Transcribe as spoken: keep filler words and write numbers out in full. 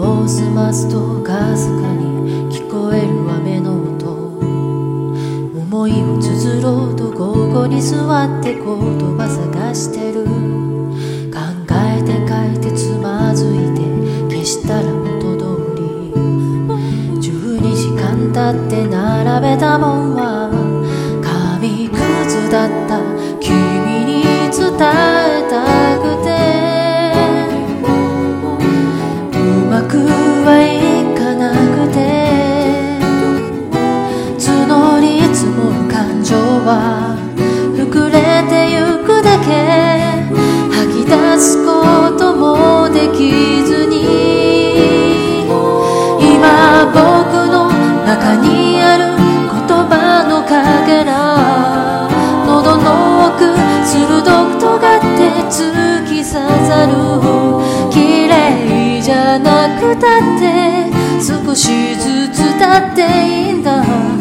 を済ますとかすかに聞こえる雨の音、思いを綴ろうと午後に座って言葉探してる。考えて書いてつまずいて消したら元通り。じゅうにじかん経って並べたもんは紙くずだった。君に伝えたくてうまくはいかなくて、募り積もる感情は膨れてゆくだけ。吐き出すこともできずに、今僕の中にある言葉のかけら、喉の奥鋭く尖って突き刺さる。綺麗じゃなくたって少しずつだっていいんだ。